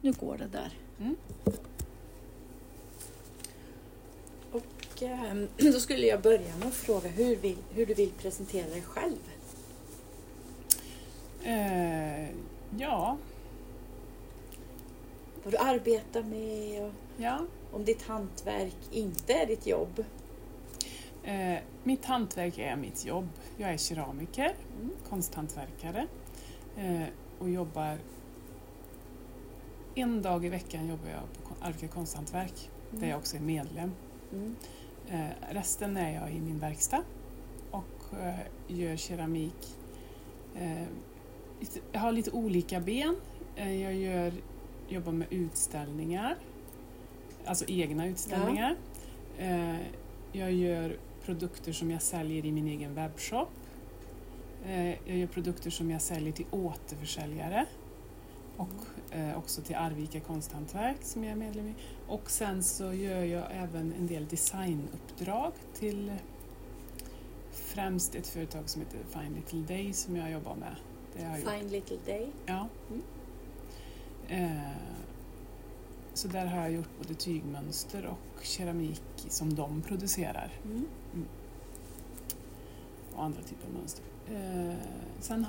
nu går det där. Mm. Och då skulle jag börja med att fråga hur du vill presentera dig själv. Ja. Vad du arbetar med och Ja. om ditt hantverk inte är ditt jobb. Mitt hantverk är mitt jobb. Jag är keramiker, konsthantverkare och jobbar en dag i veckan jobbar jag på Arvika konsthantverk där jag också är medlem. Resten är jag i min verkstad och gör keramik. Jag har lite olika ben. Jag jobbar med utställningar, alltså egna utställningar. Jag gör produkter som jag säljer i min egen webbshop. Jag gör produkter som jag säljer till återförsäljare och också till Arvika konsthantverk som jag är medlem i. Och sen så gör jag även en del designuppdrag till främst ett företag som heter Fine Little Day som jag jobbar med. Fine Little Day? Ja. Så där har jag gjort både tygmönster och keramik som de producerar. Och andra typer av mönster. Sen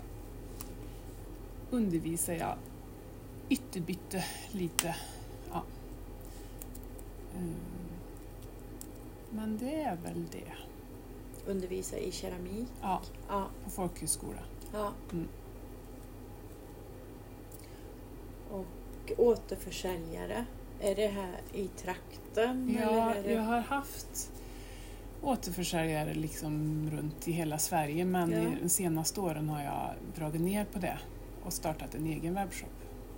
undervisar jag ytterbytte lite. Ja. Men det är väl det. Undervisar i keramik? Ja, på folkhögskola. Ja. Och återförsäljare, är det här i trakten? Ja, eller är det... jag har haft återförsäljare liksom runt i hela Sverige men i de senaste åren har jag dragit ner på det och startat en egen webbshop.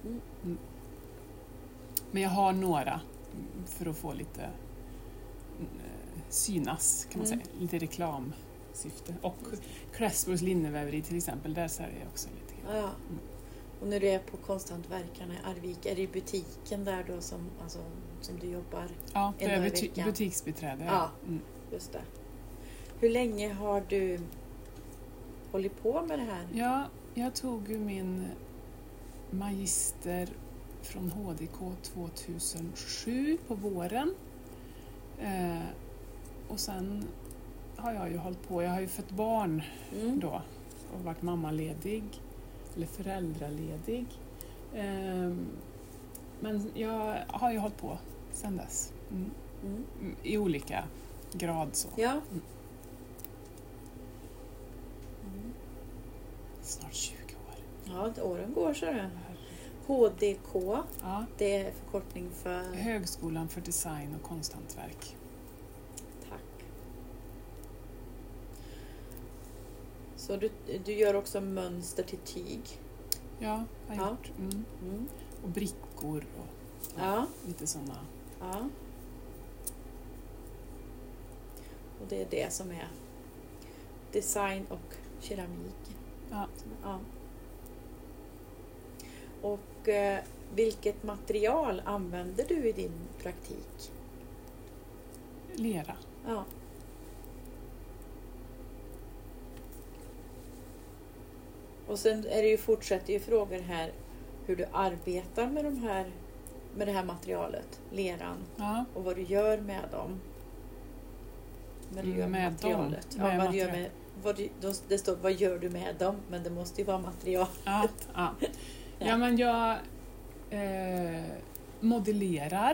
Men jag har några för att få lite synas kan man säga, lite reklamsyfte. Och Cressbros linneväveri till exempel, där säljer jag också lite grann. Ja. Och när du är på konsthantverkarna i Arvika, är det i butiken där då som du jobbar? Ja, det är butiksbiträde. Ja, just det. Hur länge har du hållit på med det här? Ja, jag tog ju min magister från HDK 2007 på våren. Och sen har jag ju hållit på. Jag har ju fått barn då och varit mammaledig eller föräldraledig. Men jag har ju hållit på sedan dess. I olika grad så. Ja. Snart 20 år. Ja, åren går så det. HDK, det är förkortning för... Högskolan för design och konsthantverk. Tack. Så du gör också mönster till tyg? Ja, jag har gjort. Och brickor och lite sådana. Ja. Och det är det som är design och keramik. Ja. Och vilket material använder du i din praktik? Lera. Ja. Och sen fortsätter ju frågor här hur du arbetar med det här materialet, leran. Ja. Och vad du gör med dem. När du gör med materialet. Dem, med vad du gör med, det står vad gör du med dem, men det måste ju vara material. Ja, men jag modellerar.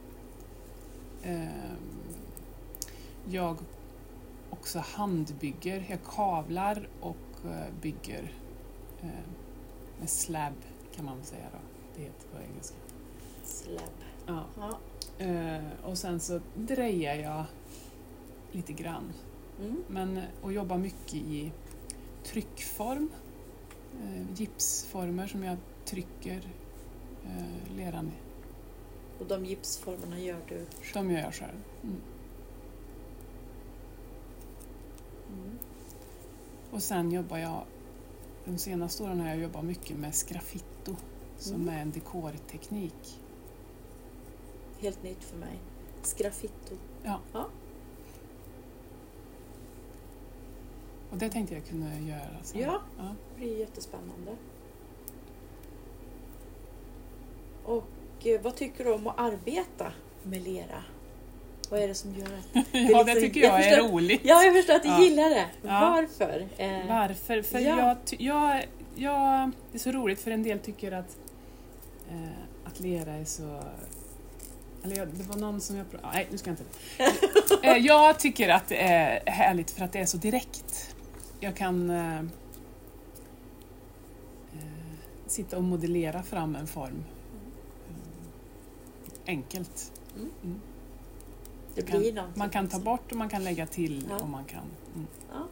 Jag också handbygger. Jag kavlar och bygger med slab kan man säga då. Det heter på engelska. Slab. Ja. Och sen så drejar jag lite grann. Och jobbar mycket i tryckform. Gipsformer som jag trycker leran med. Och de gipsformerna gör du? De gör jag själv. Och sen jobbar jag, de senaste åren har jag jobbat mycket med sgraffito som är en dekorteknik. Helt nytt för mig. Sgraffito. Ja. Och det tänkte jag kunna göra. Så. Ja, det blir jättespännande. Och vad tycker du om att arbeta med lera? Vad är det som gör att... Ja, det tycker jag är roligt. Ja, jag förstår att du gillar det. Ja. Varför? Varför? För det är så roligt, för en del tycker att lera är så... Eller det var någon som nej, nu ska jag inte. Jag tycker att det är härligt för att det är så direkt. Jag kan sitta och modellera fram en form. Enkelt. Mm. Man kan ta bort och man kan lägga till. Och man kan... Ja.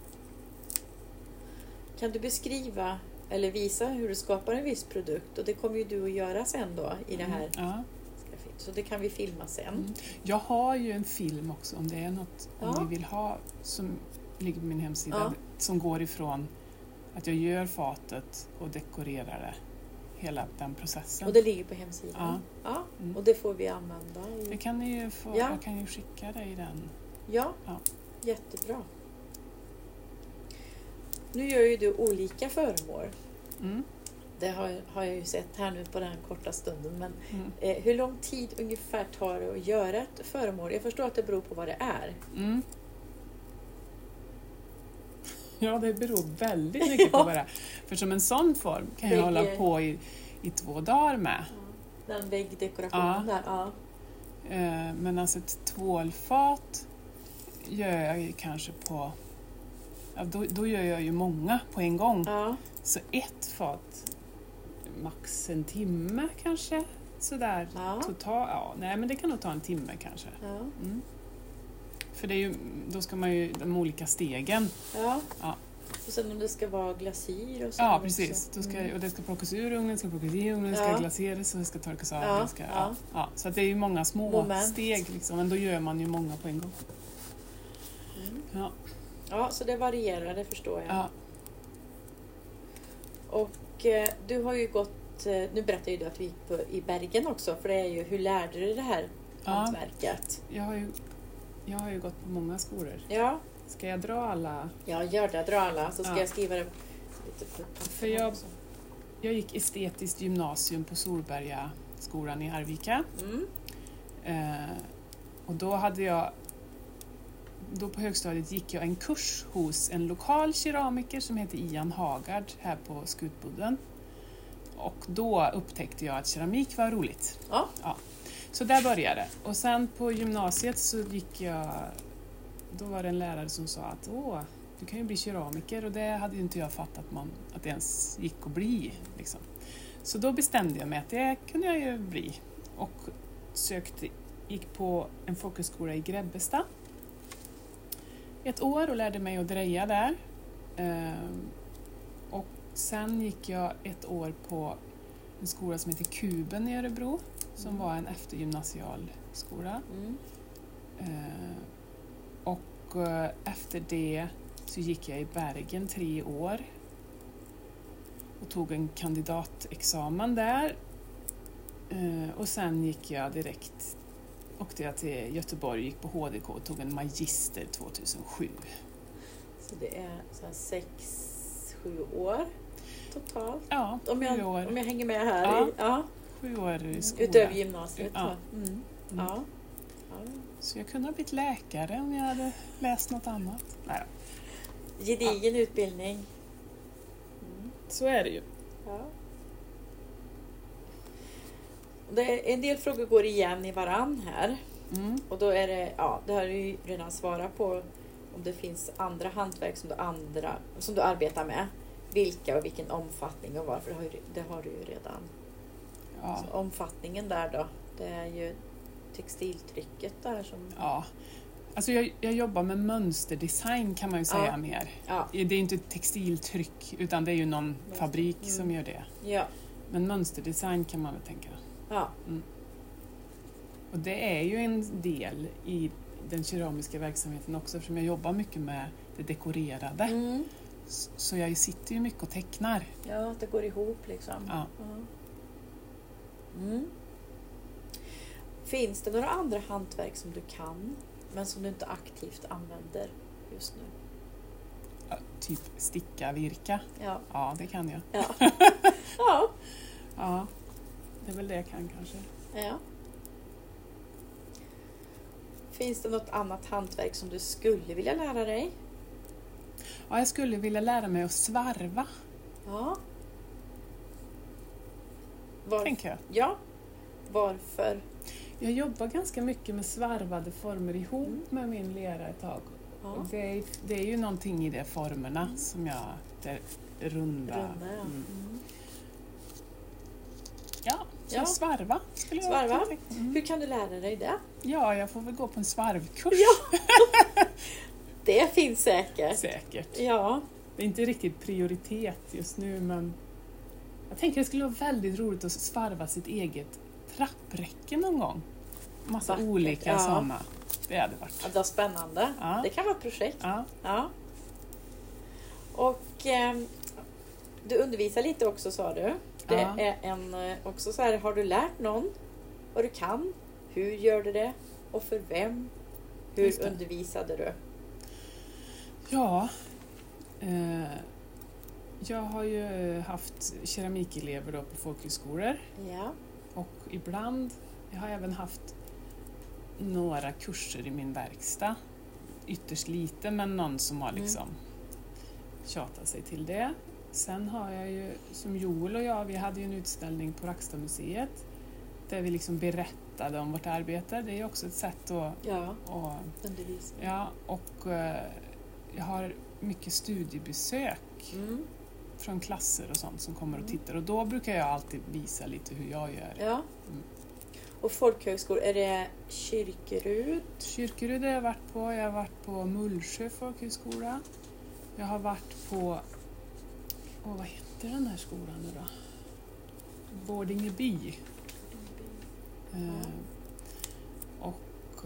Kan du beskriva eller visa hur du skapar en viss produkt? Och det kommer ju du att göra sen då i det här. Ja. Så det kan vi filma sen. Jag har ju en film också om det är något om ni vill ha som ligger på min hemsida som går ifrån att jag gör fatet och dekorerar det. Hela den processen. Och det ligger på hemsidan? Ja. Och det får vi använda. Det kan ni ju få, jag kan ju skicka dig den. Ja, jättebra. Nu gör ju du olika föremål. Det har jag ju sett här nu på den korta stunden. Men hur lång tid ungefär tar det att göra ett föremål? Jag förstår att det beror på vad det är. Ja, det beror väldigt mycket på vad det är. För som en sån form kan jag hålla på i 2 dagar med. Den väggdekorationen där. Ja. Men alltså ett tvålfat gör jag ju kanske på... Ja, då gör jag ju många på en gång. Ja. Så ett fat, max en timme kanske. Sådär totalt. Nej, men det kan nog ta en timme kanske. Ja. För det är ju, då ska man ju de olika stegen. Ja. Och sen om det ska vara glasyr och så. Ja, precis. Och det ska plockas ur ugnen, det ska plockas i ugnen, det ska glaseras och det ska torkas av. Så att det är ju många små steg liksom, men då gör man ju många på en gång. Ja, så det varierar, det förstår jag. Ja. Och du har ju gått, nu berättade ju du att du gick i Bergen också, för det är ju, hur lärde du dig det här hantverket? Jag har ju gått på många skolor. Ja. Ska jag dra alla? Ja, gör det, dra alla, så ska jag skriva det lite på papper. För jag gick estetiskt gymnasium på Solberga skolan i Arvika. Och då på högstadiet gick jag en kurs hos en lokal keramiker som heter Ian Hagard här på Skutbodden. Och då upptäckte jag att keramik var roligt. Ja. Så där började det. Och sen på gymnasiet så då var det en lärare som sa att du kan ju bli keramiker, och det hade ju inte jag fattat att det ens gick att bli. Liksom. Så då bestämde jag mig att det kunde jag ju bli. Och gick på en folkhögskola i Grebbestad 1 år och lärde mig att dreja där. Och sen gick jag 1 år på en skola som heter Kuben i Örebro, som var en eftergymnasial skola. Och efter det så gick jag i Bergen 3 år och tog en kandidatexamen där. Och sen gick jag åkte jag till Göteborg, gick på HDK och tog en magister 2007. Så det är 6-7 år totalt? Ja, om jag hänger med här. Ja. 7 år i skolan. Utöver gymnasiet. Ja. Så jag kunde ha blivit läkare om jag hade läst något annat. Nej. Gedigen utbildning. Så är det ju. Ja. En del frågor går igen i varann här. Och då är det, det har du ju redan svarat på, om det finns andra hantverk som du arbetar med. Vilka och vilken omfattning och varför, det har du ju redan. Ja. Så omfattningen där då, det är ju textiltrycket där som... Ja, alltså jag jobbar med mönsterdesign kan man ju säga mer. Ja. Det är inte textiltryck utan det är ju någon fabrik som gör det. Ja. Men mönsterdesign kan man väl tänka. Ja. Och det är ju en del i den keramiska verksamheten också, eftersom jag jobbar mycket med det dekorerade. Så jag sitter ju mycket och tecknar. Ja, det går ihop liksom. Ja. Finns det några andra hantverk som du kan, men som du inte aktivt använder just nu? Ja, typ sticka, virka. Ja, det kan jag. Ja. Ja. Det är väl det jag kan kanske. Ja. Finns det något annat hantverk som du skulle vilja lära dig? Ja, jag skulle vilja lära mig att svarva. Ja. Tänker jag. Ja. Varför? Jag jobbar ganska mycket med svarvade former ihop med min lera ett tag. Ja. Och det är ju någonting i de formerna som jag... Det runda. Ja. Ja, så svarva skulle jag Svarva? tänka. Hur kan du lära dig det? Ja, jag får väl gå på en svarvkurs. Ja. Det finns säkert. Säkert. Ja. Det är inte riktigt prioritet just nu, men jag tänker att det skulle vara väldigt roligt att svarva sitt eget trappräcke någon gång. Massa Vackert, olika sådana. Det hade varit. Ja, det är spännande. Ja. Det kan vara ett projekt. Ja. Ja. Och du undervisar lite också, sa du. Det är också så här, har du lärt någon vad du kan? Hur gör du det? Och för vem? Hur undervisade du? Ja, jag har ju haft keramikelever då på folkhögskolor. Ja. Och ibland, jag har även haft några kurser i min verkstad. Ytterst lite, men någon som har liksom tjatat sig till det. Sen har jag ju, som Joel och jag, vi hade ju en utställning på Rackstadmuseet där vi liksom berättade om vårt arbete. Det är ju också ett sätt att undervisa. Ja, och jag har mycket studiebesök från klasser och sånt som kommer och tittar. Och då brukar jag alltid visa lite hur jag gör. Ja. Mm. Och folkhögskolor, är det Kyrkerud? Kyrkerud har jag varit på. Jag har varit på Mullsjö folkhögskola. Jag har varit på... vad heter den här skolan nu då? Vårdingeby. Och...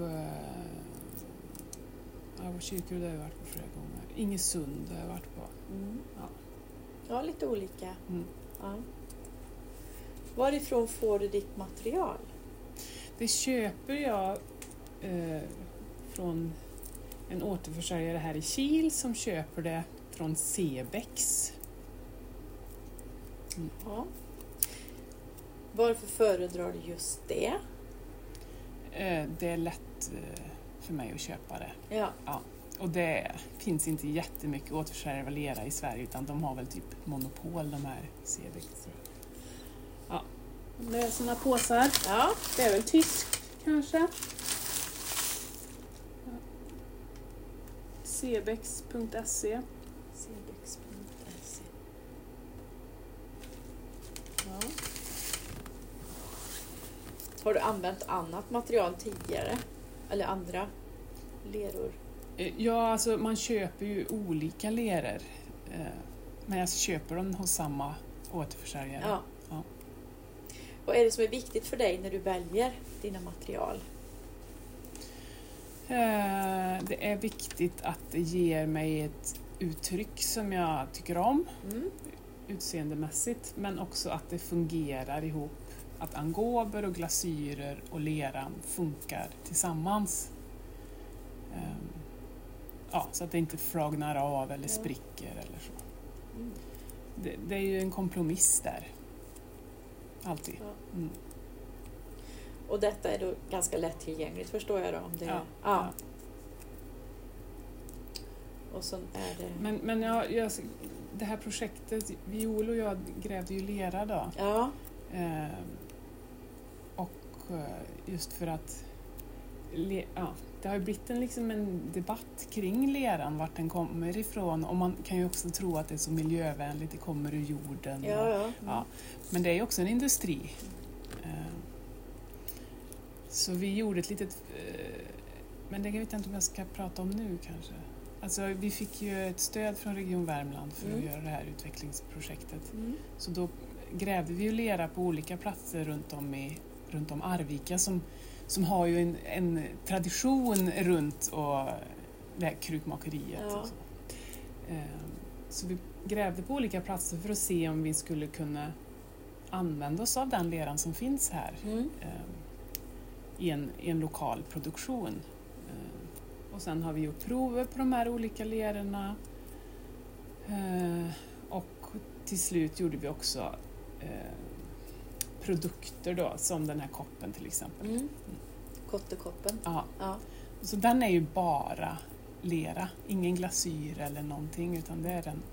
Kyrkerud har jag varit på flera gånger. Ingesund har jag varit på. Ja, lite olika. Mm. Ja. Varifrån får du ditt material? Det köper jag från en återförsäljare här i Kil som köper det från Cebex. Ja. Varför föredrar du just det? Det är lätt för mig att köpa det. Ja. Och det finns inte jättemycket återförsäljare av lera i Sverige, utan de har väl typ monopol, de här Cebex. Ja. Det är såna påsar. Ja. Det är väl tysk kanske. Ja. Cebex.se. Cebex.se. Ja. Har du använt annat material tidigare? Eller andra leror? Ja, alltså man köper ju olika leror. Men jag köper dem hos samma återförsäljare. Ja. Vad är det som är viktigt för dig när du väljer dina material? Det är viktigt att det ger mig ett uttryck som jag tycker om. Utseendemässigt. Men också att det fungerar ihop. Att angober och glasyrer och leran funkar tillsammans. Så att det inte flagnar av eller spricker eller så. Det är ju en kompromiss där. Alltid. Ja. Och detta är då ganska lättillgängligt, förstår jag då? Om det Ja. Och så är det... Men det här projektet, Joel och jag grävde ju lera då. Ja. Och just för att det har ju blivit en debatt kring leran, vart den kommer ifrån, och man kan ju också tro att det är så miljövänligt, det kommer ur jorden. Ja. Men det är ju också en industri. Så vi gjorde ett litet, men det vet jag inte om jag ska prata om nu kanske. Alltså vi fick ju ett stöd från Region Värmland för att göra det här utvecklingsprojektet. Så då grävde vi ju lera på olika platser runt om Arvika som har ju en tradition runt och det här krukmakeriet. Ja. Och så. Så vi grävde på olika platser för att se om vi skulle kunna använda oss av den leran som finns här i en lokal produktion. Och sen har vi gjort prover på de här olika lerorna. Och till slut gjorde vi också produkter då, som den här koppen till exempel. Kottekoppen. Ja. Ja. Så den är ju bara lera, ingen glasyr eller någonting, utan det är den.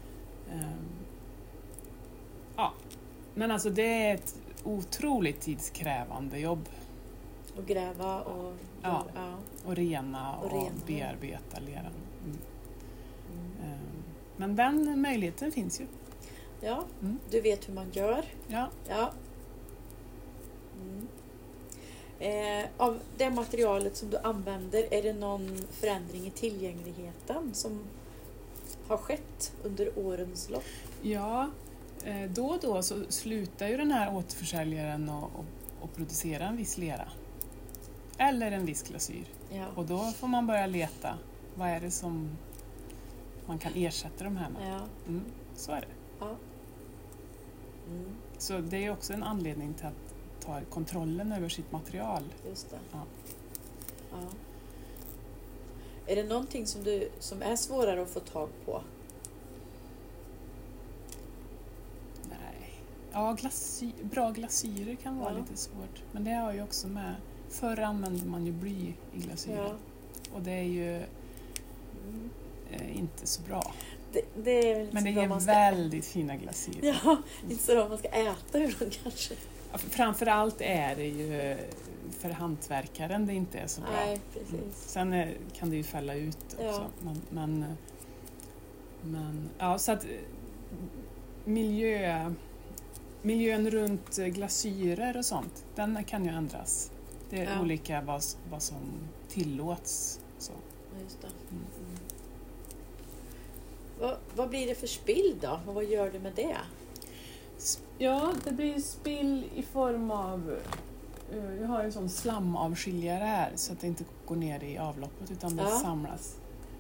Ja, men alltså det är ett otroligt tidskrävande jobb. Och gräva och... Ja. Och rena och rena. bearbeta leran. Men den möjligheten finns ju. Ja, du vet hur man gör. Ja. Ja. Av det materialet som du använder, är det någon förändring i tillgängligheten som har skett under årens lopp? Ja, då och då så slutar ju den här återförsäljaren att producera en viss lera. Eller en viss glasyr. Ja. Och då får man börja leta. Vad är det som man kan ersätta de här med? Ja. Så är det. Ja. Så det är också en anledning till att ta kontrollen över sitt material. Just det. Ja. Ja. Är det någonting som är svårare att få tag på? Nej. Ja, bra glasyrer kan vara lite svårt. Men det har ju också med... Förr använde man ju bly i glasyren. Ja. Och det är ju inte så bra. Det är men det är väldigt fina glasyrer. Ja, inte så bra man ska äta ur dem kanske. Ja, framförallt är det ju för hantverkaren det inte är så bra. Nej, precis. Sen kan det ju fälla ut också. Ja. Men ja, så att miljön runt glasyrer och sånt, den kan ju ändras. Det är olika vad som tillåts. Så. Just det. Vad blir det för spill då? Och vad gör du med det? Ja, det blir spill i form av... Jag har ju en sån slamavskiljare här så att det inte går ner i avloppet utan det samlas.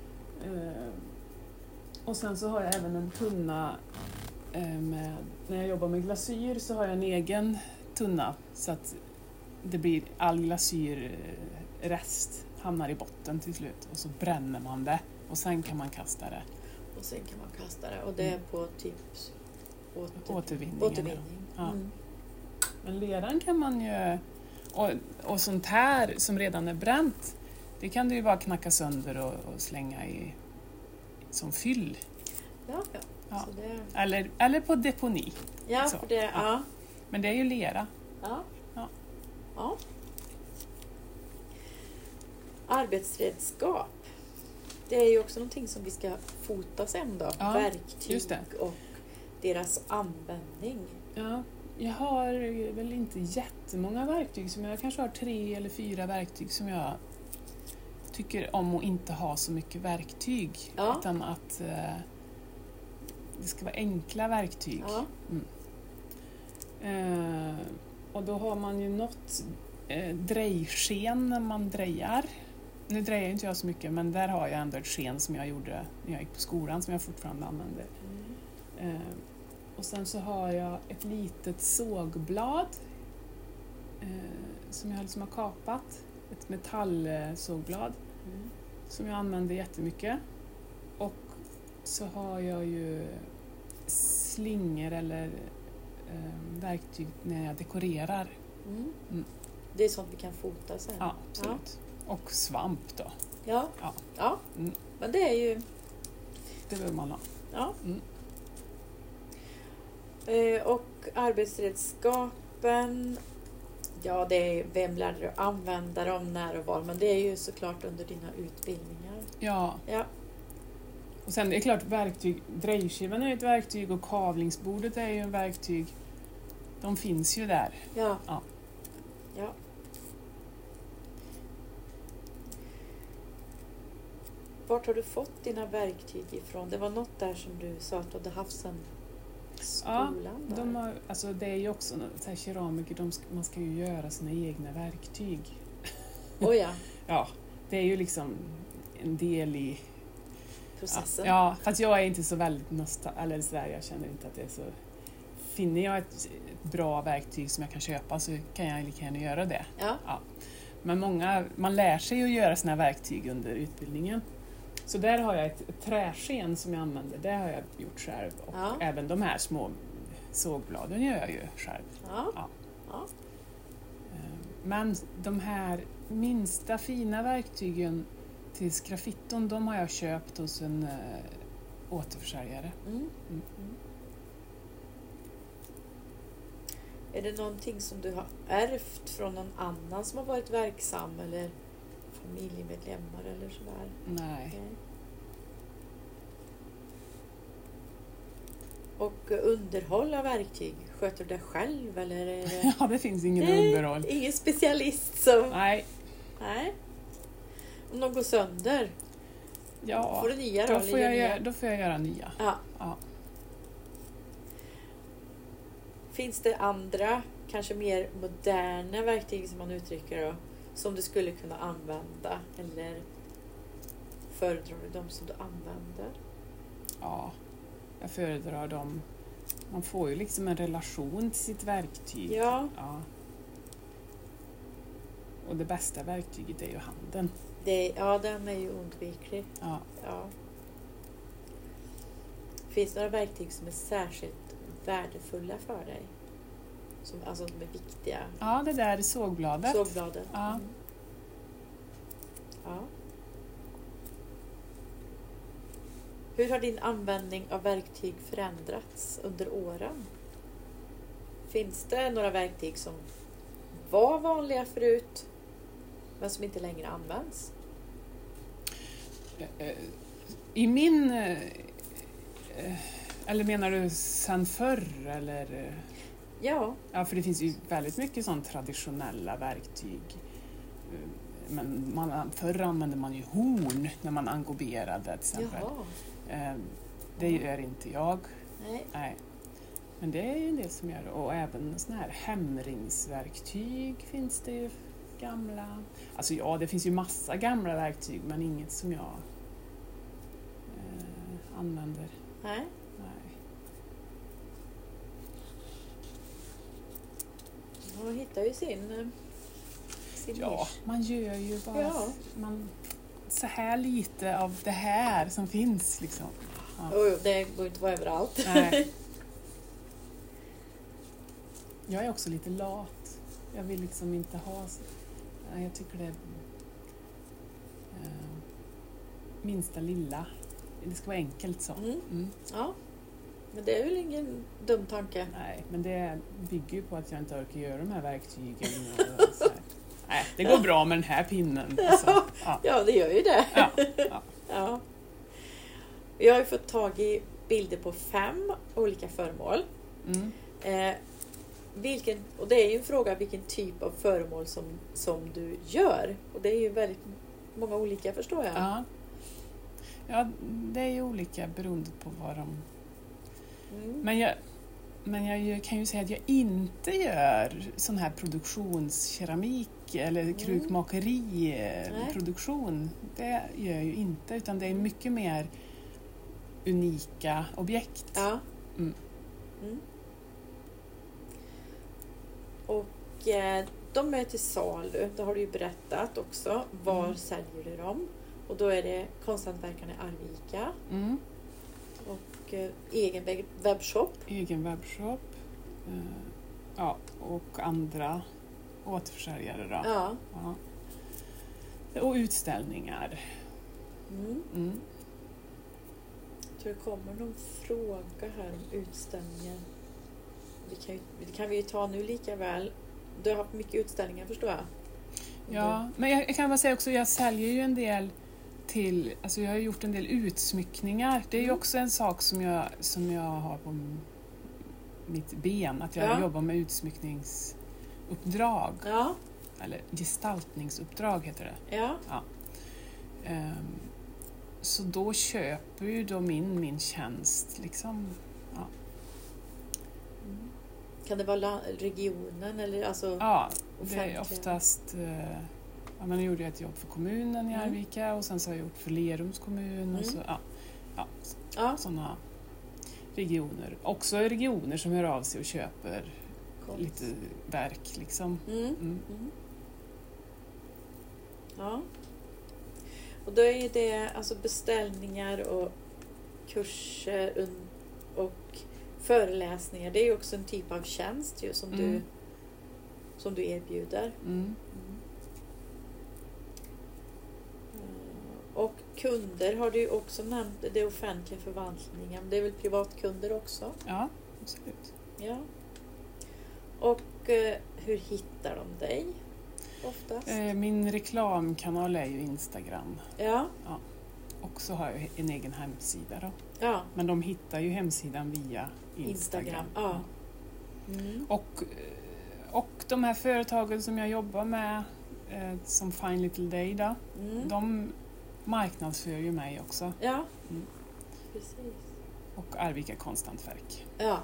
Och sen så har jag även en tunna med... När jag jobbar med glasyr så har jag en egen tunna så att det blir all glasyrrest hamnar i botten till slut och så bränner man det och sen kan man kasta det. Och sen kan man kasta det och det är på typ återvinning. Ja. Men leran kan man ju och sånt här som redan är bränt, det kan du ju bara knacka sönder och slänga i som fyll. Ja. Ja. Så det... eller på deponi. Ja, för det, ja. Men det är ju lera. Ja. Arbetsredskap. Det är ju också någonting som vi ska fota sen då. Ja, verktyg och deras användning. Ja, jag har väl inte jättemånga verktyg. Jag kanske har 3 eller 4 verktyg som jag tycker om att inte ha så mycket verktyg. Ja. Utan att det ska vara enkla verktyg. Ja. Och då har man ju något drejsken när man drejar. Nu drejar inte jag så mycket, men där har jag ändå ett sken som jag gjorde när jag gick på skolan som jag fortfarande använder. Och sen så har jag ett litet sågblad som jag liksom har kapat. Ett metallsågblad som jag använder jättemycket. Och så har jag ju slingor eller verktyg när jag dekorerar. Det är sånt vi kan fota sen. Ja, absolut. Ja. Och svamp då. Ja. Men det är ju... Det behöver man ha. Ja. Och arbetsredskapen, ja, det är vem lär du använda dem, när och var, men det är ju såklart under dina utbildningar. Ja. Och sen är det klart verktyg, drejskivan är ett verktyg och kavlingsbordet är ju en verktyg. De finns ju där. Ja. Vart har du fått dina verktyg ifrån? Det var något där som du sa att du hade haft sen skolan. Ja, det är ju också så här, keramiker, man ska ju göra sina egna verktyg. Ja, det är ju liksom en del i processen. Ja, fast jag är inte så väldigt jag känner inte att det är så. Finner jag ett bra verktyg som jag kan köpa så kan jag lika gärna göra det. Ja. Men man lär sig att göra sina verktyg under utbildningen. Så där har jag ett träsken som jag använder. Det har jag gjort själv. Och även de här små sågbladen gör jag ju själv. Ja. Ja. Men de här minsta fina verktygen till sgraffitton, de har jag köpt hos en återförsäljare. Är det någonting som du har ärvt från någon annan som har varit verksam eller familjemedlemmar eller sådär? Nej. Och underhåll av verktyg, sköter du det själv eller är det... Ja, det finns ingen underhåll. Ingen specialist som... Nej. Nej. Om de går sönder, Ja, får du nya då? Då får jag göra nya. Ja. Ja. Finns det andra, kanske mer moderna verktyg som man uttrycker då, som du skulle kunna använda? Eller föredrar du de som du använder? Ja, jag föredrar dem. Man får ju liksom en relation till sitt verktyg. Ja. Och det bästa verktyget är ju handen. Den är ju oundviklig. Ja. Finns det några verktyg som är särskilt värdefulla för dig? Som är viktiga? Ja, det där är sågbladet. Sågbladet. Ja. Ja. Hur har din användning av verktyg förändrats under åren? Finns det några verktyg som var vanliga förut men som inte längre används? I min... Eller menar du sen förr? Eller? Ja. Ja, för det finns ju väldigt mycket sånt traditionella verktyg. Men förr använde man ju horn när man engoberade till exempel. Det gör inte jag. Nej. Men det är ju en del som gör det. Och även såna här hämringsverktyg finns det ju gamla. Alltså ja, det finns ju massa gamla verktyg men inget som jag använder. Nej. Man hittar ju sin ja, man gör ju bara Ja. Så här lite av det här som finns liksom. Ja. Det går inte att vara överallt. Nej. Jag är också lite lat. Jag vill liksom inte ha... Jag tycker det är minsta lilla. Det ska vara enkelt så. Ja, men det är väl ingen dum tanke. Nej, men det bygger ju på att jag inte orkar göra de här verktygen. Och så här. Nej, det går bra med den här pinnen. Alltså. Ja, det gör ju det. Ja. Jag har ju fått tag i bilder på 5 olika föremål. Och det är ju en fråga vilken typ av föremål som du gör. Och det är ju väldigt många olika, förstår jag. Ja, det är ju olika beroende på vad de... Men jag kan ju säga att jag inte gör sån här produktionskeramik eller krukmakeriproduktion. Det gör jag ju inte, utan det är mycket mer unika objekt. Ja. Och de är till salu, det har du ju berättat också. Var säljer du dem? Och då är det Konsthantverkarna i Arvika. Och egen webbshop. Egen webbshop. Och andra återförsäljare då. Ja. Och utställningar. Jag tror det kommer någon fråga här om utställningen. Det kan vi ju ta nu lika väl. Du har haft mycket utställningar, förstår jag. Ja, men jag kan bara säga också, jag säljer ju en del till, alltså jag har gjort en del utsmyckningar. Det är ju också en sak som jag har på mitt ben, att jag jobbar med utsmyckningsuppdrag. Ja. Eller gestaltningsuppdrag heter det. Ja. Så då köper ju de in min tjänst liksom. Ja. Kan det vara regionen eller alltså? Ja, det är oftast... Nu gjorde jag ett jobb för kommunen i Arvika och sen så har jag gjort för Lerums kommun och så, sådana regioner. Också regioner som hör av sig och köper lite verk liksom. Ja. Och då är det alltså beställningar och kurser och föreläsningar. Det är ju också en typ av tjänst ju, som du som du erbjuder. Och kunder har du ju också nämnt, det offentliga förvaltningen. Det är väl privatkunder också? Ja, absolut. Ja. Och hur hittar de dig oftast? Min reklamkanal är ju Instagram. Ja. Och så har jag en egen hemsida då. Ja. Men de hittar ju hemsidan via Instagram. Ja. Och de här företagen som jag jobbar med, som Fine Little Day då, de marknadsför ju mig också. Ja, precis. Och Arvika Konsthantverk. Ja.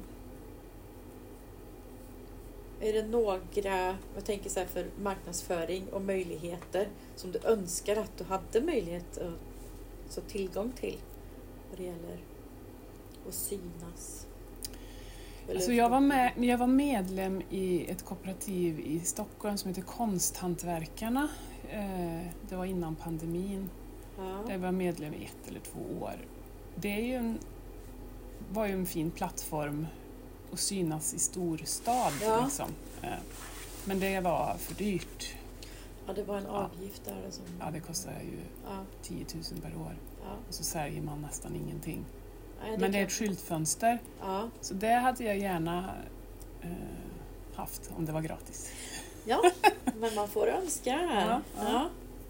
Är det några, jag tänker så här, för marknadsföring och möjligheter som du önskar att du hade möjlighet så tillgång till vad det gäller att synas? Alltså jag var medlem i ett kooperativ i Stockholm som heter Konsthantverkarna. Det var innan pandemin. Ja. Där jag var medlem i 1 eller 2 år. Det är ju var ju en fin plattform att synas i storstad. Ja. Liksom. Men det var för dyrt. Ja, det var en avgift där. Som... Ja, det kostar ju 10 000 per år. Ja. Och så säljer man nästan ingenting. Nej, men det är ett skyltfönster. Ja. Så det hade jag gärna haft om det var gratis. Ja, men man får önska här. Ja.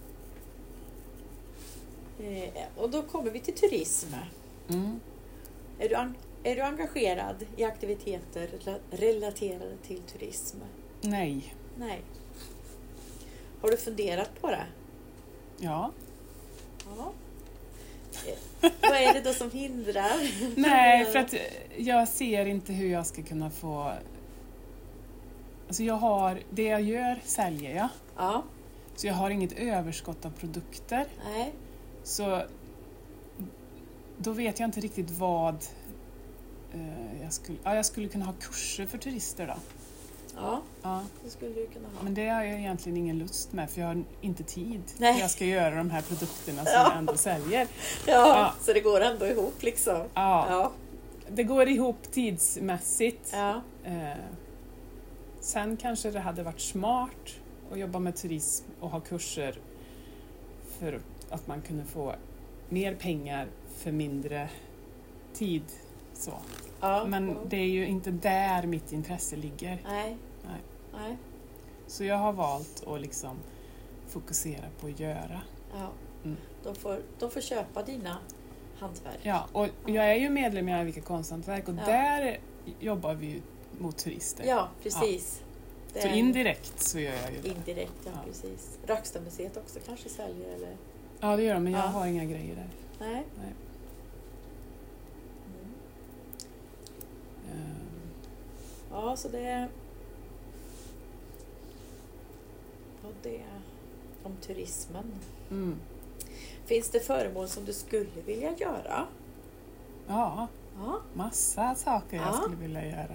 Och då kommer vi till turism. Är du engagerad i aktiviteter relaterade till turism? Nej. Har du funderat på det? Ja. Vad är det då som hindrar? Nej, för att jag ser inte hur jag ska kunna få... Alltså det jag gör säljer jag. Ja. Så jag har inget överskott av produkter. Nej. Så då vet jag inte riktigt vad jag skulle kunna ha kurser för turister då. Ja, det skulle du kunna ha. Men det har jag egentligen ingen lust med, för jag har inte tid. Nej. Jag ska göra de här produkterna som jag ändå säljer. Ja, så det går ändå ihop liksom. Ja. Det går ihop tidsmässigt. Ja. Sen kanske det hade varit smart att jobba med turism och ha kurser för att man kunde få mer pengar för mindre tid. Så. Ja. Men det är ju inte där mitt intresse ligger. Nej. Så jag har valt att liksom fokusera på att göra. Ja. De får köpa dina hantverk. Ja, och jag är ju medlem i Arvika Konsthantverk och där jobbar vi ju mot turister. Ja, precis. Så indirekt så gör jag ju det. Indirekt, ja. Precis. Rackstamuseet också kanske säljer, eller? Ja, det gör de, men jag har inga grejer där. Nej. Ja, så det var det om turismen. Finns det föremål som du skulle vilja göra? Ja. Massa saker jag skulle vilja göra.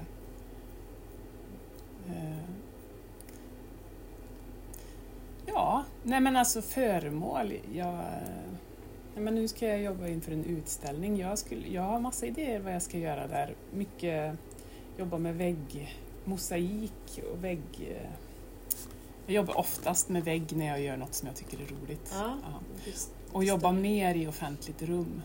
Nej men alltså föremål. Men nu ska jag jobba inför en utställning. Jag har massa idéer vad jag ska göra där. Mycket jobba med mosaik och vägg. Jag jobbar oftast med vägg när jag gör något som jag tycker är roligt. Och jobba mer i offentligt rum.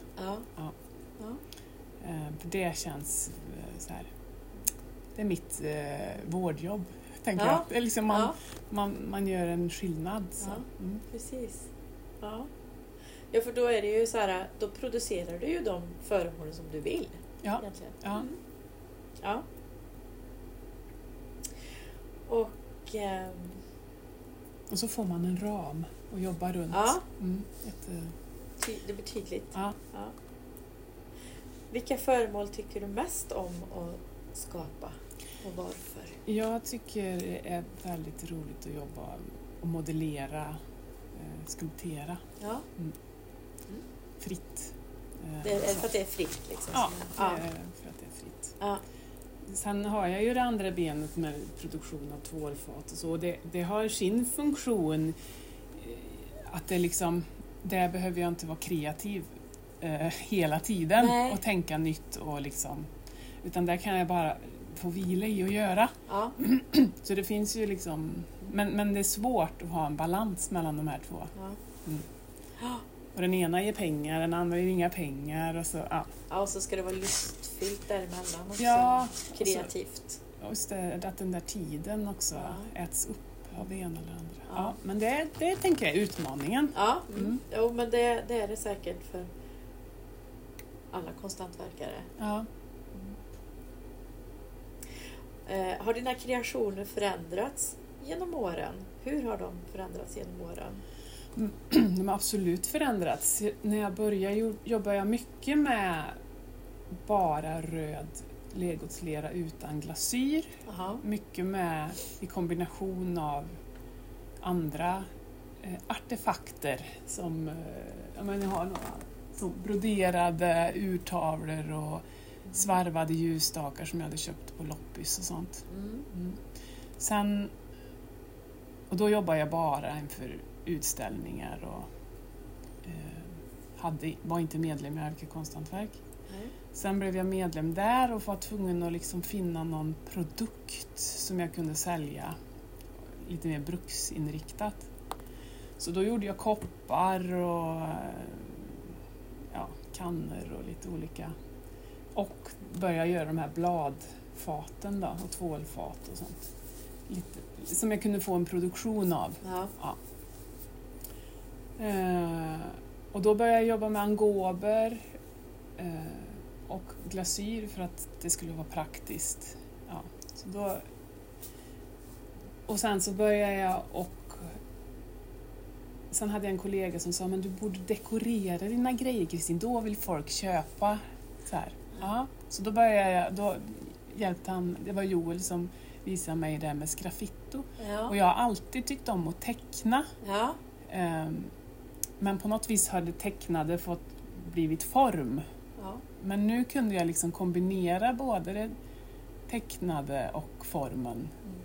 För det känns så här. Det är mitt vårdjobb, tänker jag. Det är liksom man gör en skillnad. Så. Precis. Ja, för då är det ju så här, då producerar du ju de föremål som du vill. Ja. Och så får man en ram och jobbar runt. Det blir tydligt. Ja. Vilka föremål tycker du mest om att skapa och varför? Jag tycker det är väldigt roligt att jobba och modellera, skulptera. Fritt. Det är för att det är fritt liksom? Ja, för att det är fritt. Sen har jag ju det andra benet med produktion av tvålfat och så. Det har sin funktion att det liksom, där behöver jag inte vara kreativ hela tiden och tänka nytt och liksom, utan där kan jag bara få vila i och göra. Ja. Så det finns ju liksom, men det är svårt att ha en balans mellan de här två. Ja. Mm. Och den ena ger pengar, den andra ger inga pengar. Och så, ja. Ja, och så ska det vara lustfyllt däremellan också. Ja, kreativt. Och just det, att den där tiden också äts upp av det ena eller andra. Ja, men det tänker jag är utmaningen. Ja, Jo, men det är det säkert för alla konstantverkare. Ja. Har dina kreationer förändrats genom åren? Hur har de förändrats genom åren? De har absolut förändrats. När jag började jobbade jag mycket med bara röd lergotslera utan glasyr. Aha. Mycket med i kombination av andra artefakter som jag har några som broderade urtavlor och svarvade ljusstakar som jag hade köpt på loppis och sånt. Sen, och då jobbade jag bara inför utställningar och var inte medlem i Arke Konsthantverk. Sen blev jag medlem där och var tvungen att liksom finna någon produkt som jag kunde sälja lite mer bruksinriktat. Så då gjorde jag koppar och kannor och lite olika. Och började göra de här bladfaten då, och tvålfat och sånt. Lite, som jag kunde få en produktion av. Ja. Och då började jag jobba med engober och glasyr för att det skulle vara praktiskt. Ja, så då, och sen så började jag sen hade jag en kollega som sa, men du borde dekorera dina grejer, Kristin, då vill folk köpa. Så här. Ja, så då började jag, då hjälpte han, det var Joel som visade mig det med sgraffito. Ja. Och jag har alltid tyckt om att teckna. Ja. Men på något vis hade tecknade fått blivit form. Ja. Men nu kunde jag liksom kombinera både det tecknade och formen.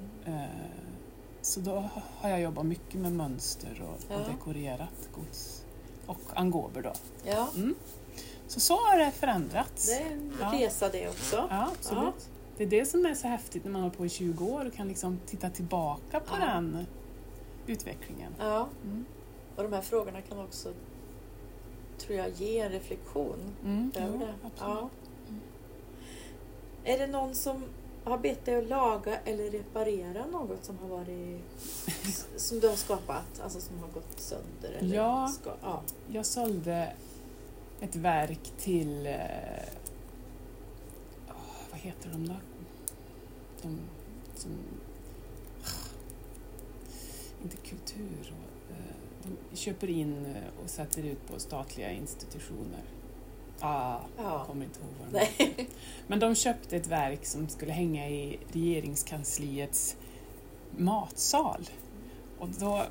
Så då har jag jobbat mycket med mönster och dekorerat gods. Och engober då. Ja. Så har det förändrats. Det är en resa det också. Ja, absolut. Ja. Det är det som är så häftigt när man har på i 20 år och kan liksom titta tillbaka på den utvecklingen. Ja. Och de här frågorna kan också, tror jag, ge en reflektion över det. Ja. Är det någon som har bett dig att laga eller reparera något som har varit som du har skapat, alltså som har gått sönder? Eller jag sålde ett verk till vad heter de då? De som inte kultur. De köper in och sätter ut på statliga institutioner. Jag kommer inte ihåg vad de är. Men de köpte ett verk som skulle hänga i regeringskansliets matsal. Och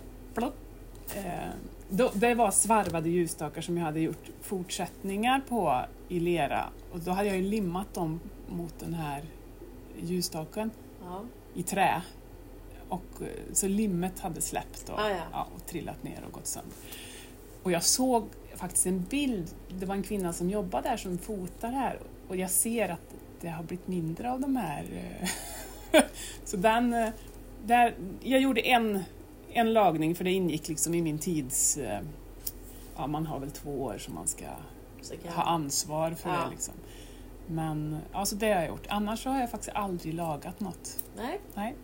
det var svarvade ljusstakar som jag hade gjort fortsättningar på i lera. Och då hade jag ju limmat dem mot den här ljusstaken i trä. Och så limmet hade släppt och trillat ner och gått sönder. Och jag såg faktiskt en bild, det var en kvinna som jobbade där som fotar här. Och jag ser att det har blivit mindre av de här. Så jag gjorde en lagning, för det ingick liksom i min tids... man har väl 2 år som man ska ha ansvar för det liksom. Men alltså det har jag gjort. Annars så har jag faktiskt aldrig lagat något. Nej.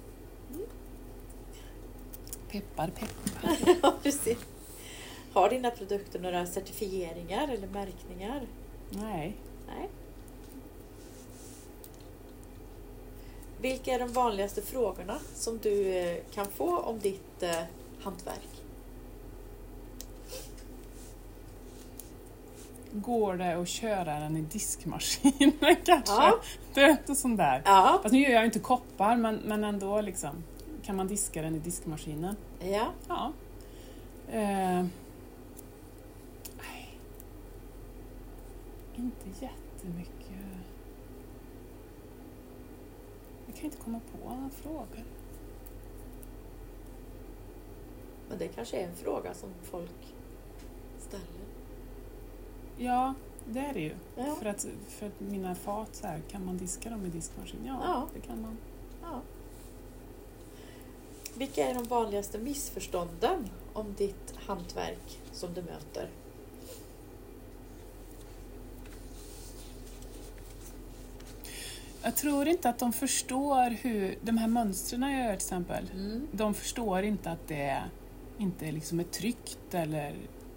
Peppar. Ja, precis. Har dina produkter några certifieringar eller märkningar? Nej. Vilka är de vanligaste frågorna som du kan få om ditt hantverk? Går det att köra den i diskmaskinen kanske? Ja. Det är inte sån där. Ja. Fast nu gör jag inte koppar, men ändå liksom. Kan man diska den i diskmaskinen? Ja. Ja. Inte jättemycket. Jag kan inte komma på några frågor. Men det kanske är en fråga som folk ställer. Ja, det är det ju. Ja. För att mina fat så här, kan man diska dem i diskmaskin? Ja. Det kan man. Ja. Vilka är de vanligaste missförstånden om ditt hantverk som du möter? Jag tror inte att de förstår hur de här mönstren jag gör till exempel. De förstår inte att det inte liksom är tryckt eller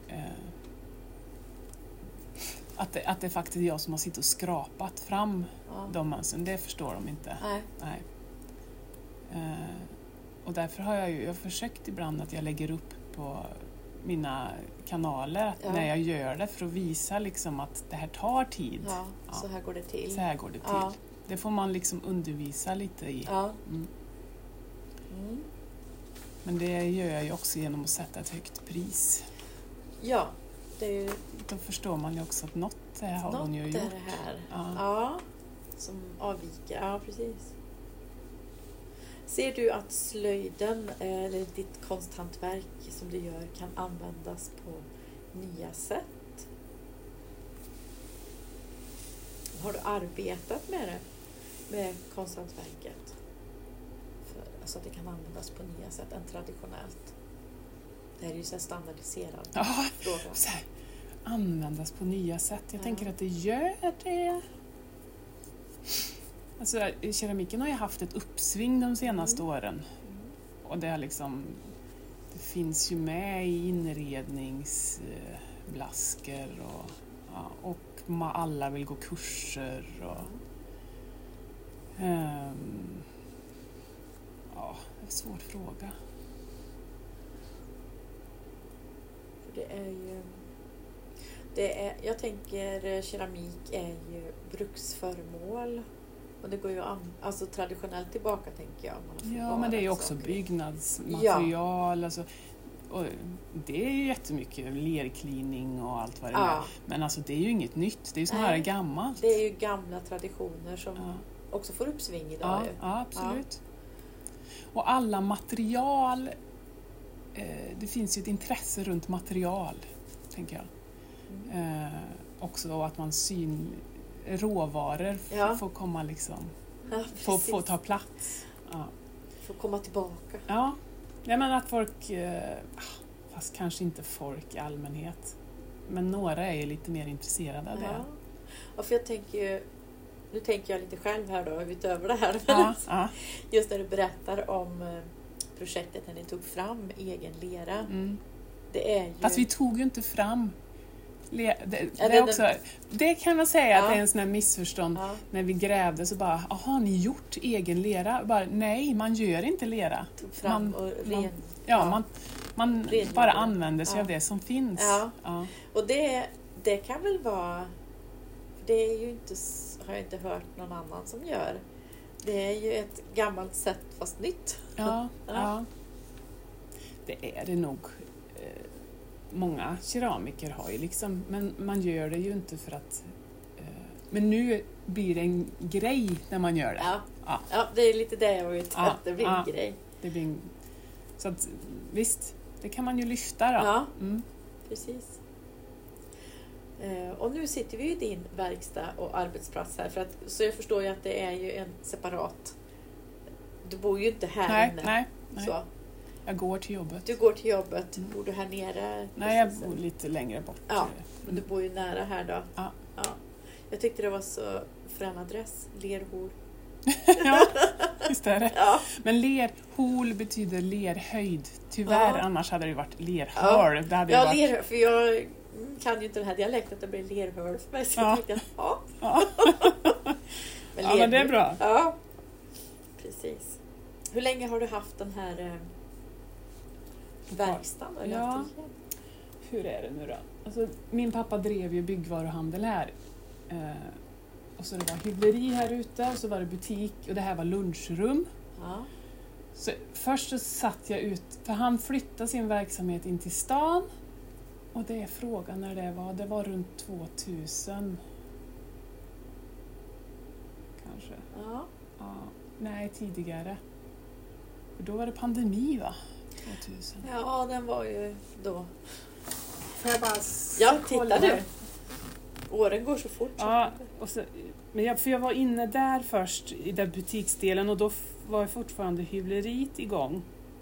att det faktiskt är jag som har suttit och skrapat fram de mönstren. Det förstår de inte. Nej. Och därför har jag försökt ibland att jag lägger upp på mina kanaler när jag gör det för att visa liksom att det här tar tid. Ja, så här går det till. Så här går det till. Ja. Det får man liksom undervisa lite i. Ja. Men det gör jag ju också genom att sätta ett högt pris. Ja, det är ju... Då förstår man ju också att något har hon ju gjort. Något är det här. Ja, som avviker. Ja, precis. Ser du att slöjden eller ditt konsthantverk som du gör kan användas på nya sätt? Har du arbetat med det? Med konsthantverket? Så att det kan användas på nya sätt än traditionellt. Det här är ju så standardiserad fråga. Så här, användas på nya sätt. Jag tänker att det gör det. Alltså, keramiken har ju haft ett uppsving de senaste åren. Och det har liksom... Det finns ju med i inredningsblaskor och alla vill gå kurser och... det är en svår fråga. Jag tänker keramik är ju bruksföremål och det går ju alltså traditionellt tillbaka tänker jag. Men det är ju också byggnadsmaterial. Ja. Alltså, och det är ju jättemycket lerklining och allt vad det är. Men alltså det är ju inget nytt, det är ju snarare gammalt. Det är ju gamla traditioner som också får uppsving idag. Ja, absolut. Och alla material, det finns ju ett intresse runt material, tänker jag. Också att man råvaror får komma liksom, får ta plats. Ja. Får komma tillbaka. Ja, jag menar att folk, fast kanske inte folk i allmänhet, men några är ju lite mer intresserade av det. Ja, för jag tänker ju, nu tänker jag lite själv här då, utöver det här. Just när du berättar om projektet när ni tog fram egen lera. Det är ju... Fast vi tog ju inte fram det kan man säga att det är en sån här missförstånd. När vi grävde så bara, har ni gjort egen lera? Bara, nej, man gör inte lera. Tog fram man bara använder sig av det som finns. Och det kan väl vara, det är ju inte, har jag inte hört någon annan som gör. Det är ju ett gammalt sätt fast nytt. Ja. Det är det nog. Många keramiker har ju liksom, men man gör det ju inte för att... men nu blir det en grej när man gör det. Ja, det är lite det jag var ute efter. Det blir en grej. Det blir så att, visst, det kan man ju lyfta då. Ja, precis. Och nu sitter vi i din verkstad och arbetsplats här. Så jag förstår ju att det är ju en separat... Du bor ju inte här inne. Nej. Så. Jag går till jobbet. Du går till jobbet. Bor du här nere? Nej, jag bor lite längre bort. Ja, men du bor ju nära här då. Ja. Jag tyckte det var så frän adress. Lerhol. Ja, visst är det. Ja. Men lerhol betyder lerhöjd. Tyvärr, annars hade det varit lerhöl. Det hade varit... lerhöl. För jag kan ju inte den här dialekten. Det blir lerhöl för mig. Så jag tänkte, men det är bra. Ja, precis. Hur länge har du haft den här... verkstaden? Eller hur är det nu då? Alltså, min pappa drev ju byggvaruhandel här. Och så det var hyvleri här ute och så var det butik och det här var lunchrum. Ja. Så först så satt jag ut, för han flyttade sin verksamhet in till stan. Och det är frågan när det var. Det var runt 2000. Kanske. Ja. Nej, tidigare. För då var det pandemi, va? 2000. Ja, den var ju då. Får jag bara titta du. Åren går så fort. Ja, och så, men jag var inne där först i den butiksdelen och då var fortfarande hyvleriet igång.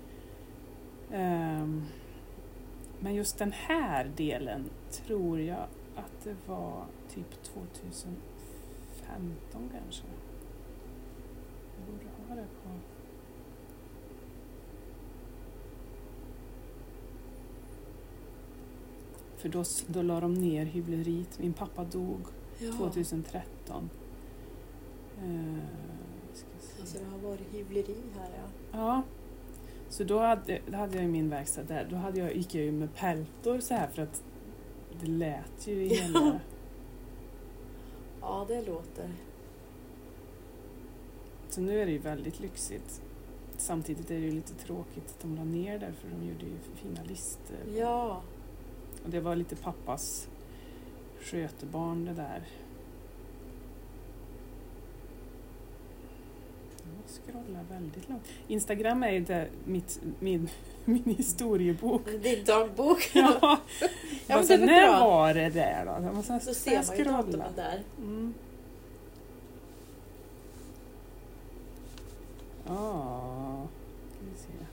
Men just den här delen tror jag att det var typ 2015 kanske. Jag borde ha det på. För då la de ner hyvleriet. Min pappa dog 2013. Alltså det har varit hyvleri här, ja. Ja. Så då hade jag min verkstad där. Då gick jag ju med peltor så här för att det lät ju i hela... Ja, det låter. Så nu är det ju väldigt lyxigt. Samtidigt är det ju lite tråkigt att de la ner där för de gjorde ju fina listor. Ja. Och det var lite pappas skötebarn det där. Jag scrollar väldigt långt. Instagram är det min historiebok. Din dagbok. Ja. Ja, så när var det där då? Jag måste så ser man ju datumen där. Mm. Ja, ska vi se.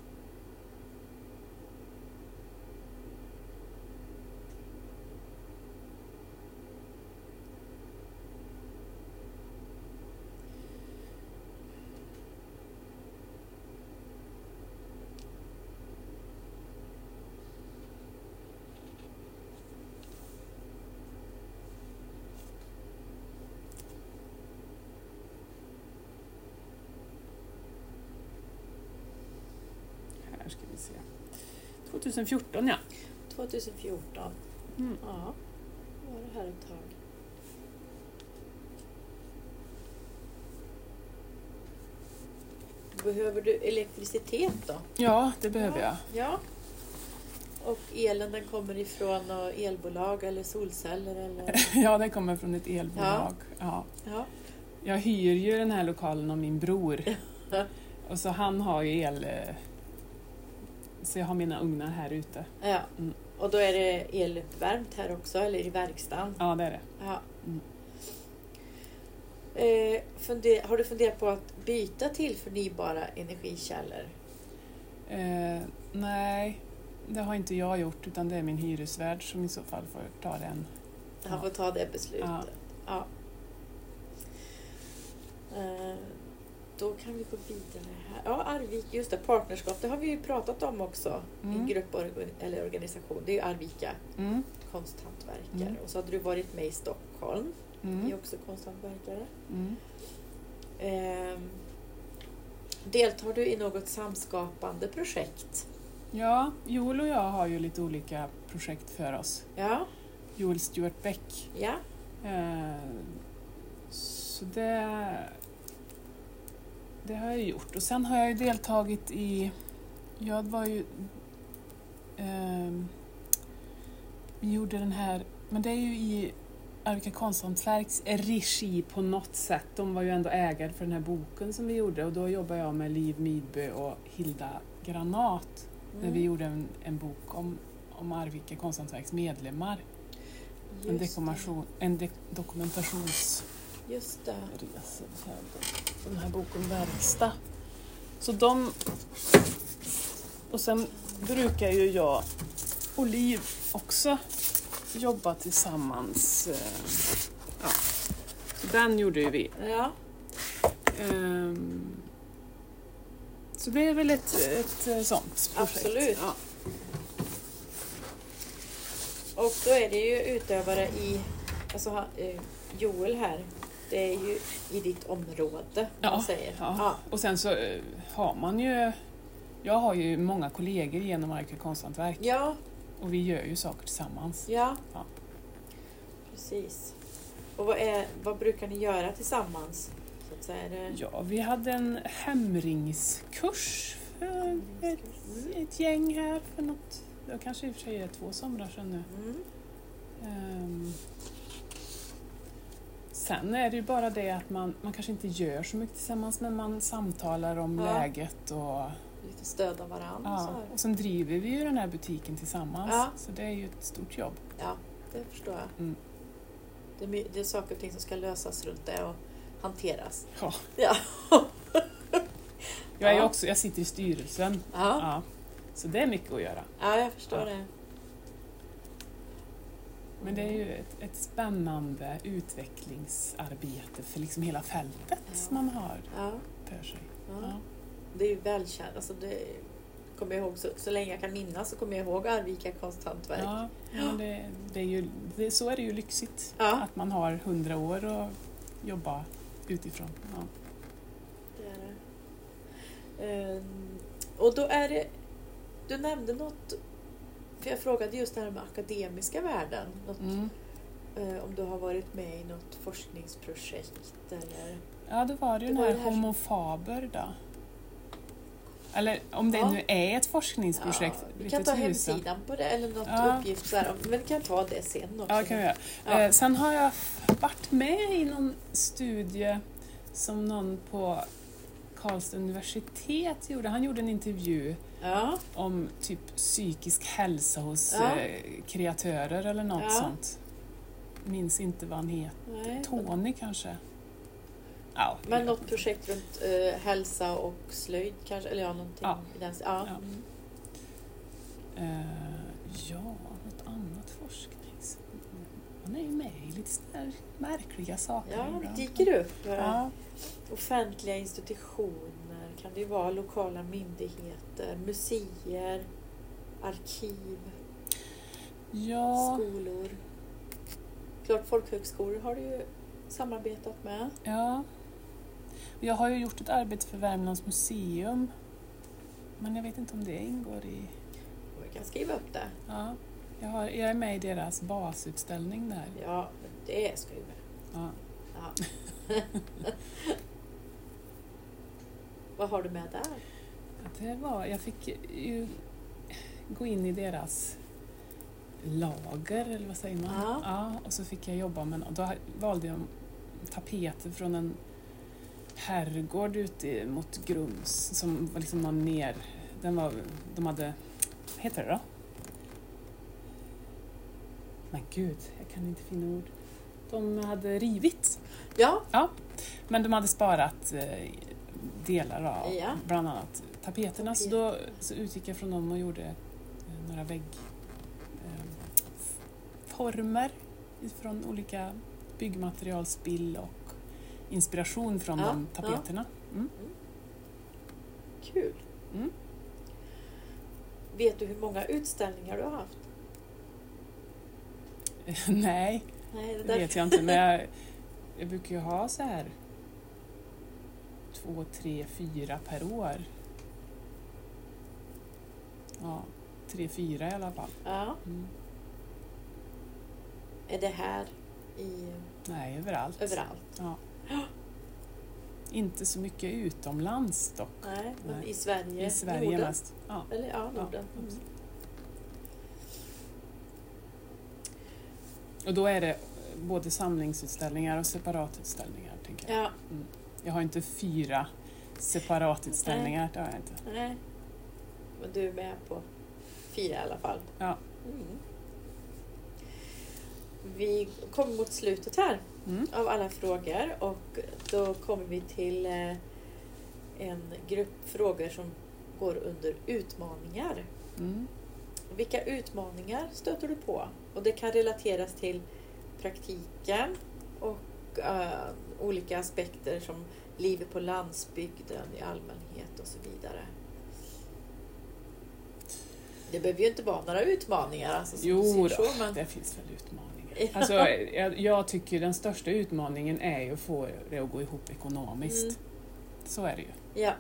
Här ska vi se. 2014, ja. 2014. Mm. Ja, var det här ett tag. Behöver du elektricitet då? Ja, det behöver jag. Ja. Och elen den kommer ifrån elbolag eller solceller eller? Ja, den kommer från ett elbolag. Ja. Ja. Jag hyr ju den här lokalen av min bror. Och så han har ju el... Så jag har mina ugnar här ute. Ja. Mm. Och då är det eluppvärmt här också, eller i verkstaden? Ja, det är det. Ja. Mm. Har du funderat på att byta till förnybara energikällor? Nej, det har inte jag gjort, utan det är min hyresvärd som i så fall får ta den. Han får ta det beslutet. Ja. Då kan vi gå vidare här. Ja, Arvika, just det, partnerskap, det har vi ju pratat om också. En grupp eller organisation, det är ju Arvika konsthantverkare. Och så hade du varit med i Stockholm. Vi är också konsthantverkare. Deltar du i något samskapande projekt? Ja, Joel och jag har ju lite olika projekt för oss. Ja. Joel Stuart Beck. Ja. Så det har jag gjort. Och sen har jag ju deltagit i... Jag var ju... vi gjorde den här... Men det är ju i Arvika konsthantverks regi på något sätt. De var ju ändå ägare för den här boken som vi gjorde. Och då jobbade jag med Liv Midbö och Hilda Granat. När vi gjorde en bok om Arvika konsthantverks medlemmar. En dokumentations... Just det. Den här boken Verkstad. Så och sen brukar ju jag och Liv också jobba tillsammans. Ja. Så den gjorde ju vi. Ja. Så det är väl ett sånt projekt. Absolut. Ja. Och då är det ju utövare i... Alltså Joel här. Det är ju i ditt område, man säger. Ja. Och sen så har man ju... Jag har ju många kollegor genom Arvika konsthantverk. Ja. Och vi gör ju saker tillsammans. Ja. Precis. Och vad brukar ni göra tillsammans? Så att säga, Ja, vi hade en hemringskurs för ett gäng här för något... Det kanske i och för sig är 2 somrar sedan nu. Sen är det ju bara det att man kanske inte gör så mycket tillsammans, men man samtalar om läget och... Lite stöd av varandra. Ja, och sen driver vi ju den här butiken tillsammans. Så det är ju ett stort jobb. Ja, det förstår jag. Det är saker och ting som ska lösas runt det och hanteras. Ja. Ja. Jag sitter i styrelsen. Ja. Ja. Så det är mycket att göra. Ja, jag förstår det. Men det är ju ett spännande utvecklingsarbete för liksom hela fältet som man har för sig. Ja. Ja. Det är ju välkänt. Alltså kommer jag ihåg, så länge jag kan minnas så kommer jag ihåg Arvika konsthantverk. Ja, men det är ju, så är det ju lyxigt att man har 100 år att jobba utifrån. Ja. Det är det. Och då är det, du nämnde något, för jag frågade just det här med akademiska världen. Om du har varit med i något forskningsprojekt eller? Ja, det var ju den här Homo faber då. Eller om det nu är ett forskningsprojekt. Ja, vi kan ta hemsidan på det eller något uppgift så här. Men vi kan ta det sen också. Ja, kan vi göra. Ja. Sen har jag varit med i någon studie som någon på Karlstad universitet gjorde. Han gjorde en intervju om typ psykisk hälsa hos kreatörer eller något sånt. Minns inte vad han heter. Tony kanske. Ja, men något projekt runt hälsa och slöjd kanske, eller någonting i den. Något annat forsknings. Man är ju med i lite sådär märkliga saker. Ja, det dyker upp. Offentliga institutioner, kan det ju vara lokala myndigheter, museer, arkiv, skolor. Klart folkhögskolor har du ju samarbetat med. Ja. Jag har ju gjort ett arbete för Värmlands museum. Men jag vet inte om det ingår i... Vi kan skriva upp det. Ja. Jag är med i deras basutställning där. Ja, det ska ju med. Ja. Vad har du med där? Jag fick ju gå in i deras lager, eller vad säger man? Ja, och så fick jag jobba med, och då valde jag tapeter från en herrgård ute mot Grums som var liksom någon ner, de hade, vad heter det då? Men gud, jag kan inte finna ord. De hade rivit. Ja. Men de hade sparat delar av bland annat tapeterna. Så då utgick jag från dem och gjorde några väggformer från olika byggmaterialspill och inspiration från de tapeterna. Kul. Vet du hur många utställningar du har haft? Nej, det vet jag inte. Men jag brukar ju ha så här 2, 3, 4 per år. Ja, 3, 4 i alla fall. Ja. Är det här i... Nej, överallt. Överallt. Ja. Inte så mycket utomlands dock. Nej, men i Sverige. I Sverige Norden. mest. Ja. Eller Norden. Och då är det både samlingsutställningar och separatutställningar, tänker jag. Ja. Jag har inte 4 separatutställningar, det har jag inte. Nej, men du är med på 4 i alla fall. Ja. Vi kommer mot slutet här av alla frågor och då kommer vi till en grupp frågor som går under utmaningar. Vilka utmaningar stöter du på? Och det kan relateras till praktiken och olika aspekter som livet på landsbygden i allmänhet och så vidare. Det behöver ju inte vara några utmaningar. Alltså, det finns väl utmaningar. Alltså, jag tycker den största utmaningen är ju att få det att gå ihop ekonomiskt. Så är det ju. Ja.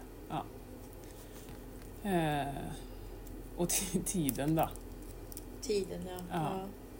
Och tiden då. Tiden, ja.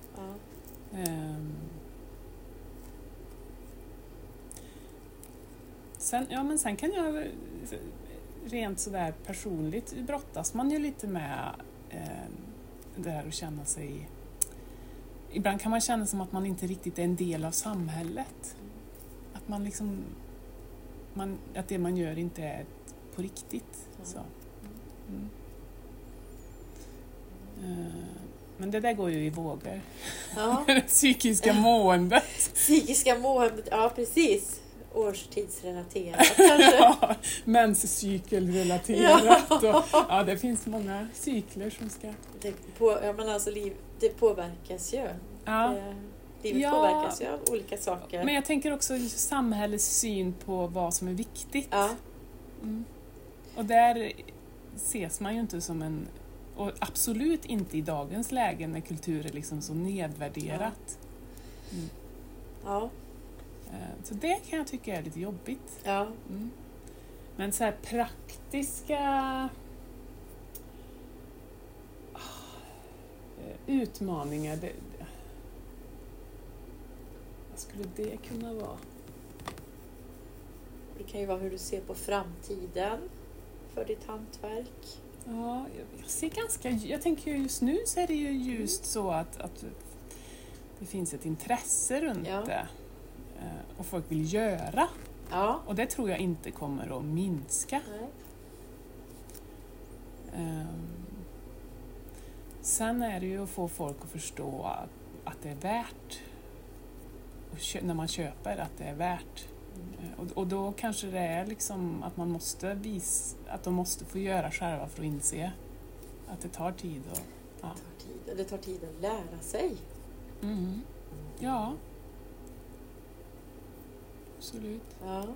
Sen kan jag rent sådär personligt brottas man ju lite med det här att känna sig... Ibland kan man känna som att man inte riktigt är en del av samhället. Att man liksom... att det man gör inte är på riktigt. Så. Men det där går ju i vågor. Ja. Det psykiska måendet. Psykiska måendet, ja precis. Årstidsrelaterat kanske. Ja, menscykelrelaterat. Ja, det finns många cykler som ska... Det påverkas ju. Ja. Livet påverkas ju av olika saker. Men jag tänker också samhällets syn på vad som är viktigt. Ja. Mm. Och där ses man ju inte som en... Och absolut inte i dagens läge när kultur är liksom så nedvärderat. Mm. Ja. Så det kan jag tycka är lite jobbigt. Ja. Mm. Men så här praktiska utmaningar, vad skulle det kunna vara? Det kan ju vara hur du ser på framtiden för ditt hantverk. Ja, jag tänker just nu så är det ju just så att det finns ett intresse runt det. Och folk vill göra. Ja. Och det tror jag inte kommer att minska. Nej. Sen är det ju att få folk att förstå att det är värt. Och när man köper att det är värt. Och då kanske det är liksom att man måste att de måste få göra själva för att inse att det tar tid. Det tar tid att lära sig. Mm. Ja. Absolut. Ja.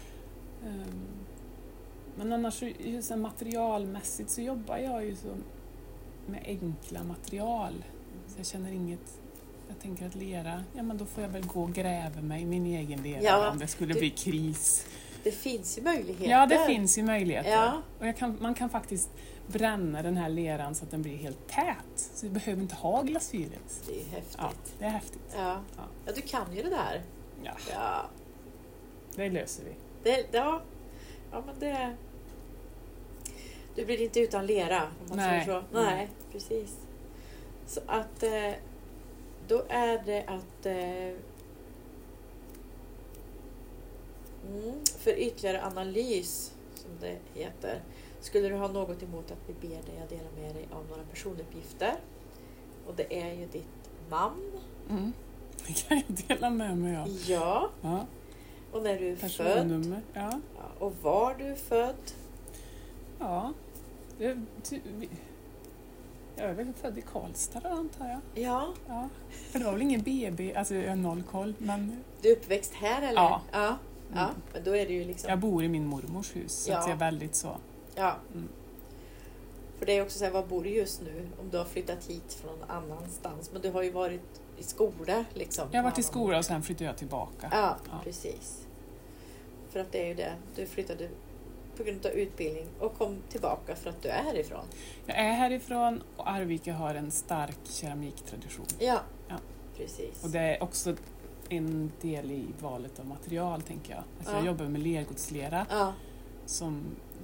Men annars just materialmässigt så jobbar jag ju så med enkla material. Så jag känner inget... Jag tänker att lera, men då får jag väl gå och gräva mig i min egen lera om det skulle bli kris. Det finns ju möjligheter. Ja, det finns ju möjligheter. Ja. Och man kan faktiskt bränna den här leran så att den blir helt tät. Så vi behöver inte ha glasyren. Det är häftigt. Ja, det är häftigt. Ja, du kan ju det där. Ja. Det löser vi. Men det... Du blir inte utan lera, om man säger så. Nej, precis. Så att... Då är det att för ytterligare analys, som det heter, skulle du ha något emot att vi ber dig att dela med dig av några personuppgifter. Och det är ju ditt namn. Mm. Det kan jag dela med mig av. Ja. Ja. Och när du är personnummer. född. Ja. Och var du är född. Ja. Jag är väl född i Karlstad då, antar jag. Ja. För det var väl ingen BB, alltså jag har noll koll. Men... Du är uppväxt här eller? Ja. Ja. Men då är det ju liksom... Jag bor i min mormors hus, så att jag är väldigt så... Ja. Mm. För det är också så här, var bor du just nu? Om du har flyttat hit från någon annanstans. Men du har ju varit i skola liksom. Jag har varit i skola och sen flyttade jag tillbaka. Ja, precis. För att det är ju det. Du flyttade på grund av utbildning och kom tillbaka för att du är härifrån. Jag är härifrån och Arvika har en stark keramiktradition. Ja, precis. Och det är också en del i valet av material, tänker jag. Alltså jag jobbar med lergodslera som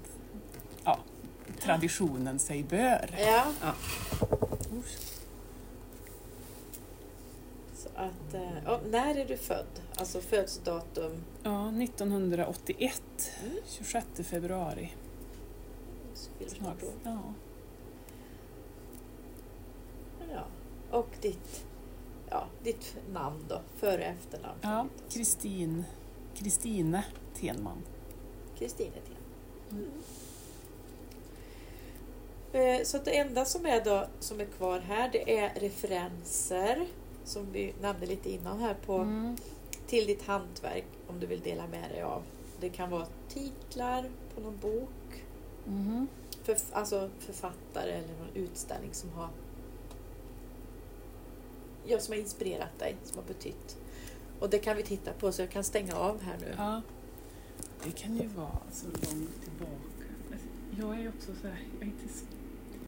traditionen sig bör. Ja. Så att, när är du född? Alltså födelsedatum? Ja, 1981. 26 februari. Snart då. Ja. Och ditt namn då? Före efternamn? Ja, Kristine Tenman. Kristine Tenman. Så det enda som är kvar här, det är referenser som vi nämnde lite innan här till ditt hantverk, om du vill dela med dig av. Det kan vara titlar på någon bok, alltså författare eller någon utställning som har inspirerat dig, som har betytt. Och det kan vi titta på, så jag kan stänga av här nu. Ja, det kan ju vara så långt tillbaka. Jag är ju också så här, jag är inte